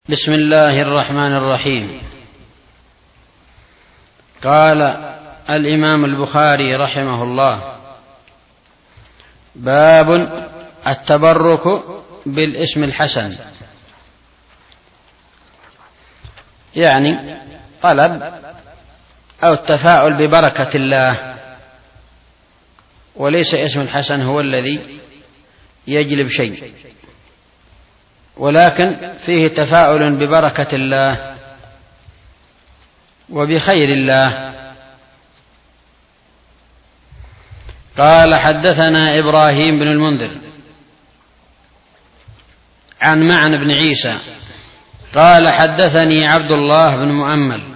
بسم الله الرحمن الرحيم. قال الإمام البخاري رحمه الله: باب التبرك بالاسم الحسن، يعني طلب أو التفاؤل ببركة الله، وليس اسم الحسن هو الذي يجلب شيء، ولكن فيه تفاؤل ببركة الله وبخير الله. قال: حدثنا إبراهيم بن المنذر عن معن بن عيسى قال: حدثني عبد الله بن مؤمل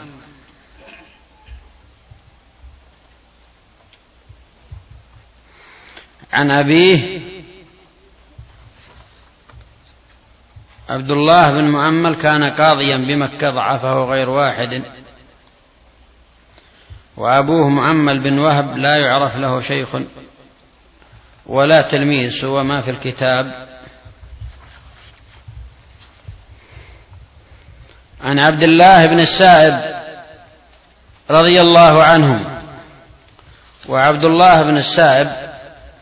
عن أبيه. عبد الله بن مؤمل كان قاضيا بمكة، ضعفه غير واحد، وأبوه مؤمل بن وهب لا يعرف له شيخ ولا تلميذ سوى ما في الكتاب. عن عبد الله بن السائب رضي الله عنه. وعبد الله بن السائب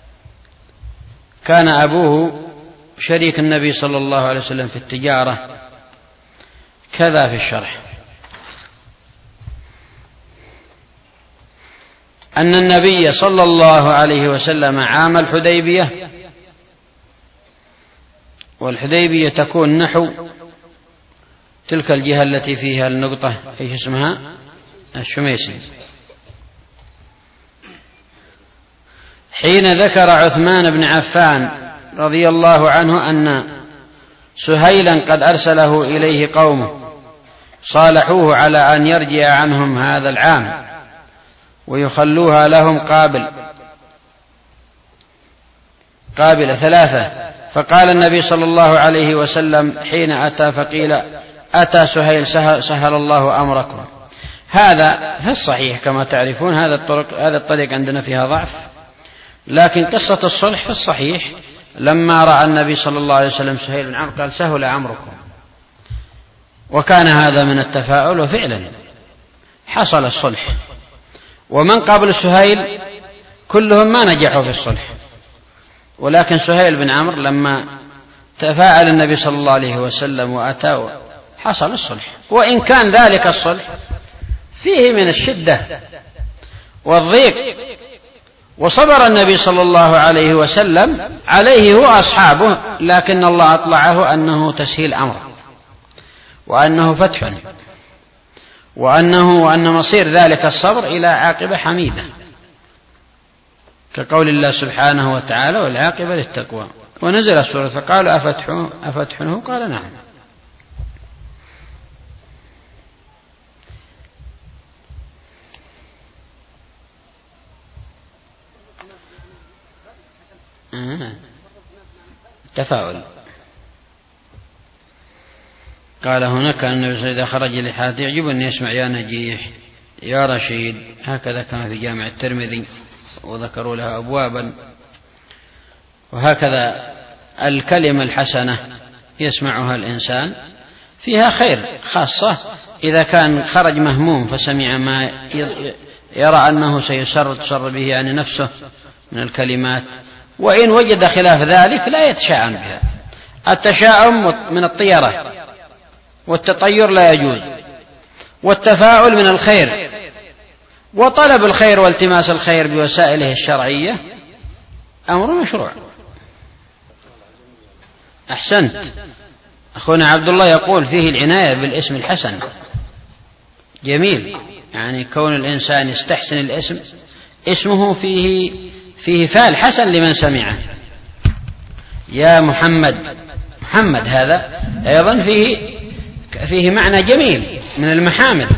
كان أبوه شريك النبي صلى الله عليه وسلم في التجارة، كذا في الشرح أن النبي صلى الله عليه وسلم عام الحديبية، والحديبية تكون نحو تلك الجهة التي فيها النقطة، ايش اسمها؟ الشميسي. حين ذكر عثمان بن عفان رضي الله عنه أن سهيلا قد أرسله إليه قومه صالحوه على أن يرجع عنهم هذا العام ويخلوها لهم قابل 3. فقال النبي صلى الله عليه وسلم حين أتى فقيل: أتى سهيل سهل الله أمركم. هذا في الصحيح كما تعرفون، هذا الطريق عندنا فيها ضعف، لكن قصة الصلح في الصحيح. لما رأى النبي صلى الله عليه وسلم سهيل بن عمرو قال: سهل أمركم، وكان هذا من التفاؤل، وفعلا حصل الصلح. ومن قبل سهيل كلهم ما نجحوا في الصلح، ولكن سهيل بن عمرو لما تفاعل النبي صلى الله عليه وسلم وأتاه حصل الصلح، وإن كان ذلك الصلح فيه من الشدة والضيق، وصبر النبي صلى الله عليه وسلم عليه هو أصحابه، لكن الله أطلعه أنه تسهيل أمر، وأنه فتح، وأن مصير ذلك الصبر إلى عاقبة حميدة، كقول الله سبحانه وتعالى: والعاقبة للتقوى. ونزل السورة فقالوا: أفتحنه؟ قال: نعم. تفاؤل. قال هنا: كان النبي صلى الله عليه وسلم إذا خرج لحاجة يعجب أن يسمع يا نجيح يا رشيد، هكذا كان في جامع الترمذي، وذكروا لها أبوابا. وهكذا الكلمة الحسنة يسمعها الإنسان فيها خير، خاصة إذا كان خرج مهموم فسمع ما يرى أنه سيسر به عن نفسه من الكلمات، وإن وجد خلاف ذلك لا يتشاءم بها. التشاؤم من الطيرة، والتطير لا يجوز، والتفاؤل من الخير، وطلب الخير والتماس الخير بوسائله الشرعية أمر مشروع. أحسنت. أخونا عبد الله يقول فيه العناية بالاسم الحسن، جميل، يعني كون الإنسان يستحسن الاسم، اسمه فيه فعل حسن لمن سمعه. يا محمد، محمد هذا أيضا فيه معنى جميل من المحامد،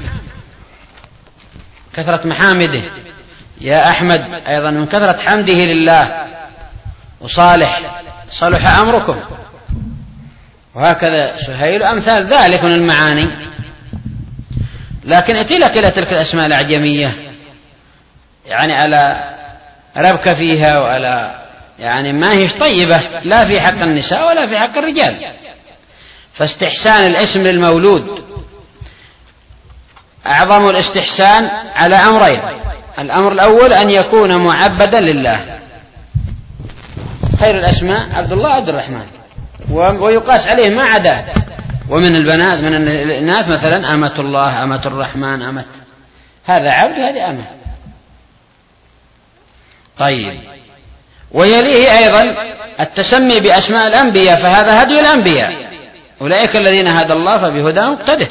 كثرة محامده. يا أحمد أيضا من كثرة حمده لله. وصالح، صلح أمركم. وهكذا سهيل أمثال ذلك من المعاني. لكن أتي لك إلى تلك الأسماء الأعجمية يعني على ربك فيها، وعلى يعني ما هيش طيبة، لا في حق النساء ولا في حق الرجال. فاستحسان الاسم للمولود أعظم الاستحسان على أمرين. الأمر الأول أن يكون معبدا لله، خير الأسماء عبد الله عبد الرحمن، ويقاس عليه ما عداه، ومن البنات من الناس مثلا أمة الله، أمة الرحمن، أمة، هذا عبد هذه أمة. طيب، ويليه أيضا التسمي بأسماء الأنبياء، فهذا هدي الأنبياء، أولئك الذين هدى الله فبهداهم اقتده.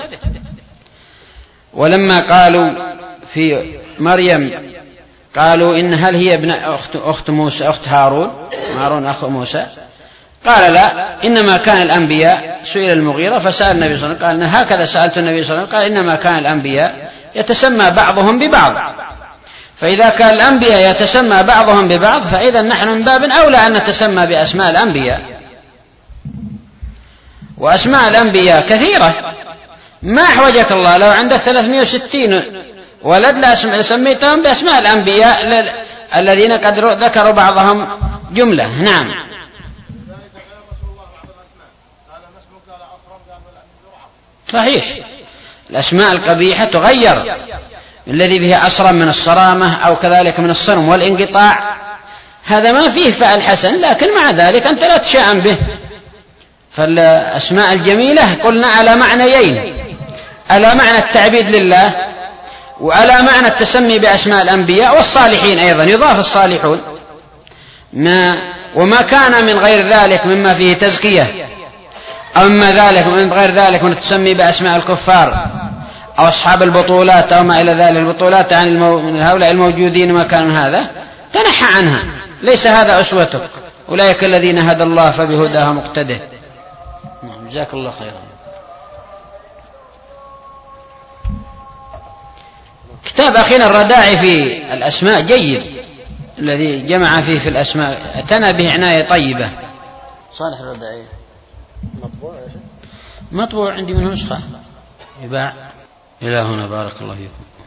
ولما قالوا في مريم قالوا إن هل هي ابن أخت موسى، أخت هارون أخو موسى، قال لا، إنما كان الأنبياء. سئل المغيرة فسأل النبي صلى الله عليه وسلم، قال هكذا سألت النبي صلى الله عليه وسلم، قال إنما كان الأنبياء يتسمى بعضهم ببعض، فإذا كان الأنبياء يتسمى بعضهم ببعض فإذا نحن من باب أولى أن نتسمى بأسماء الأنبياء. وأسماء الأنبياء كثيرة، ما أحوجك الله لو عندك 360 ولد سميتهم بأسماء الأنبياء الذين قد ذكروا بعضهم جملة. نعم. صحيح، الأسماء القبيحة تغير، الذي به أصرم من الصرامة أو كذلك من الصرم والانقطاع، هذا ما فيه فعل حسن، لكن مع ذلك أنت لا تشاءم به. فالأسماء الجميلة قلنا على معنيين، على معنى التعبيد لله، وعلى معنى التسمي بأسماء الأنبياء والصالحين أيضا، يضاف الصالحون، وما كان من غير ذلك مما فيه تزكية، أو مما ذلك من غير ذلك من التسمي بأسماء الكفار أو أصحاب البطولات أو ما إلى ذلك، البطولات عن من هؤلاء الموجودين ما كان هذا، تنحى عنها، ليس هذا أسوتك، أولئك الذين هدى الله فبهداهم اقتده. جزاك الله خيرا. كتاب أخينا الرداعي في الأسماء جيد، الذي جمع فيه في الأسماء، اعتنى به عناية طيبة. صالح الرداعي مطبوع عندي منه نسخة يباع. إلى هنا، بارك الله فيكم.